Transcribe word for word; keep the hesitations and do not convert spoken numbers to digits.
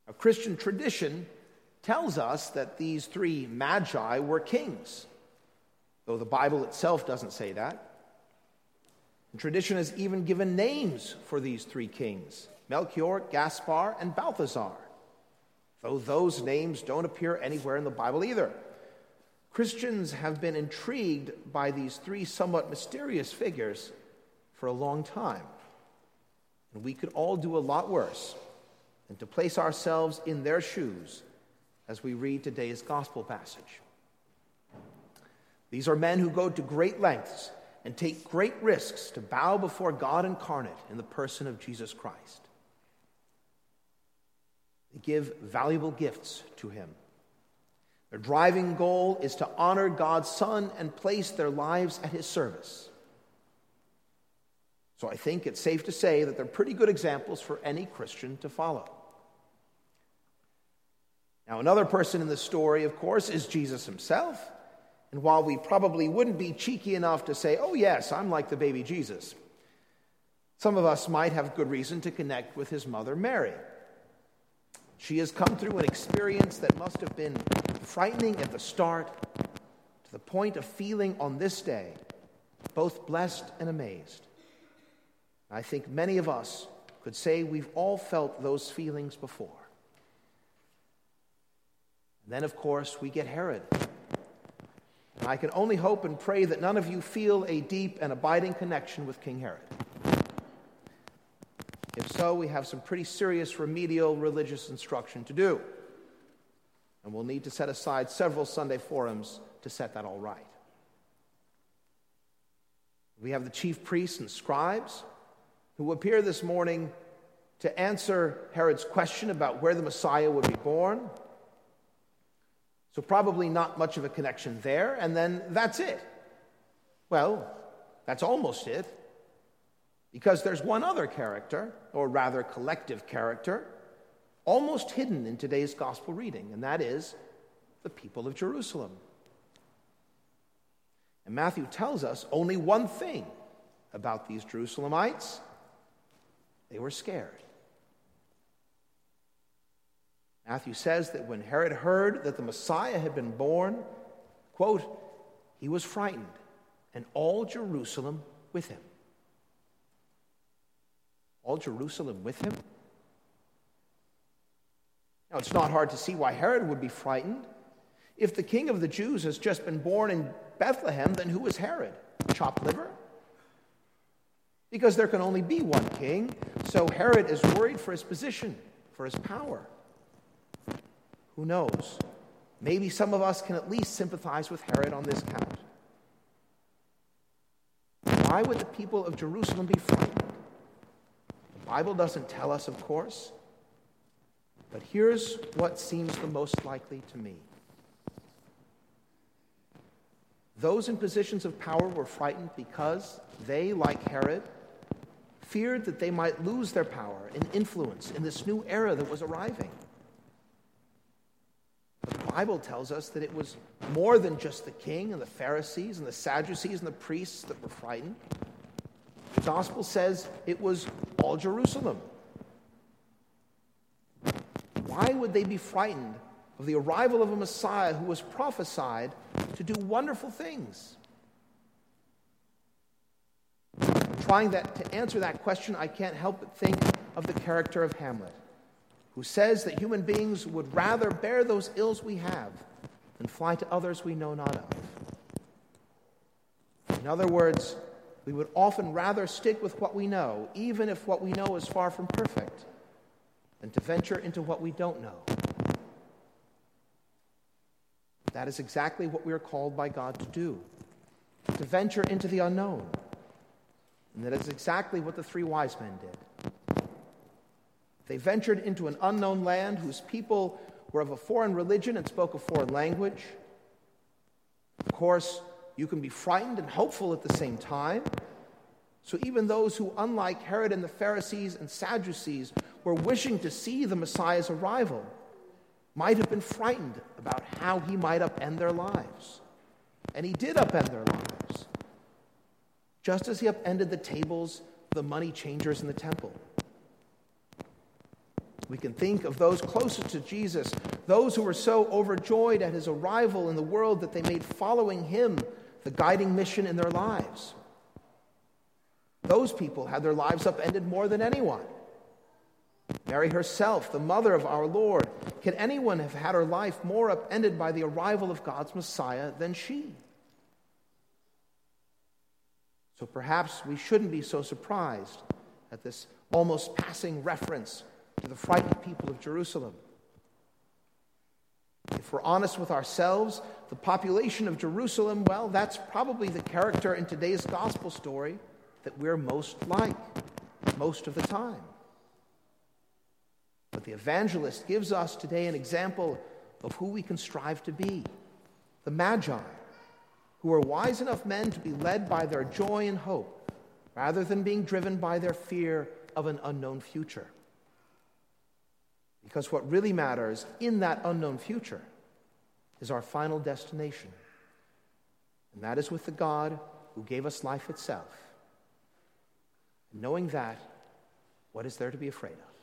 A Christian tradition tells us that these three magi were kings, though the Bible itself doesn't say that. And tradition has even given names for these three kings: Melchior, Gaspar, and Balthazar, though those names don't appear anywhere in the Bible either. Christians have been intrigued by these three somewhat mysterious figures for a long time. And we could all do a lot worse than to place ourselves in their shoes as we read today's gospel passage. These are men who go to great lengths and take great risks to bow before God incarnate in the person of Jesus Christ. They give valuable gifts to him. Their driving goal is to honor God's Son and place their lives at his service. So I think it's safe to say that they're pretty good examples for any Christian to follow. Now, another person in the story, of course, is Jesus himself. And while we probably wouldn't be cheeky enough to say, oh yes, I'm like the baby Jesus, some of us might have good reason to connect with his mother Mary. She has come through an experience that must have been frightening at the start, to the point of feeling on this day both blessed and amazed. I think many of us could say we've all felt those feelings before. And then, of course, we get Herod. And I can only hope and pray that none of you feel a deep and abiding connection with King Herod. If so, we have some pretty serious remedial religious instruction to do. And we'll need to set aside several Sunday forums to set that all right. We have the chief priests and scribes who appear this morning to answer Herod's question about where the Messiah would be born. So probably not much of a connection there, and then that's it. Well, that's almost it, because there's one other character, or rather collective character, almost hidden in today's gospel reading, and that is the people of Jerusalem. And Matthew tells us only one thing about these Jerusalemites: they were scared. Matthew says that when Herod heard that the Messiah had been born, quote, he was frightened, and all Jerusalem with him. All Jerusalem with him? Now, it's not hard to see why Herod would be frightened. If the king of the Jews has just been born in Bethlehem, then who is Herod? Chopped liver? Because there can only be one king, so Herod is worried for his position, for his power. Who knows? Maybe some of us can at least sympathize with Herod on this count. Why would the people of Jerusalem be frightened? The Bible doesn't tell us, of course. But here's what seems the most likely to me. Those in positions of power were frightened because they, like Herod, feared that they might lose their power and influence in this new era that was arriving. The Bible tells us that it was more than just the king and the Pharisees and the Sadducees and the priests that were frightened. The gospel says it was all Jerusalem. Why would they be frightened of the arrival of a Messiah who was prophesied to do wonderful things? Trying that, to answer that question, I can't help but think of the character of Hamlet, who says that human beings would rather bear those ills we have than fly to others we know not of. In other words, we would often rather stick with what we know, even if what we know is far from perfect, than to venture into what we don't know. That is exactly what we are called by God to do, to venture into the unknown. And that is exactly what the three wise men did. They ventured into an unknown land whose people were of a foreign religion and spoke a foreign language. Of course, you can be frightened and hopeful at the same time. So even those who, unlike Herod and the Pharisees and Sadducees, were wishing to see the Messiah's arrival, might have been frightened about how he might upend their lives. And he did upend their lives, just as he upended the tables of the money changers in the temple. We can think of those closest to Jesus, those who were so overjoyed at his arrival in the world that they made following him the guiding mission in their lives. Those people had their lives upended more than anyone. Mary herself, the mother of our Lord, can anyone have had her life more upended by the arrival of God's Messiah than she? So perhaps we shouldn't be so surprised at this almost passing reference to the frightened people of Jerusalem. If we're honest with ourselves, the population of Jerusalem, well, that's probably the character in today's gospel story that we're most like, most of the time. But the evangelist gives us today an example of who we can strive to be, the Magi, who are wise enough men to be led by their joy and hope, rather than being driven by their fear of an unknown future. Because what really matters in that unknown future is our final destination. And that is with the God who gave us life itself. And knowing that, what is there to be afraid of?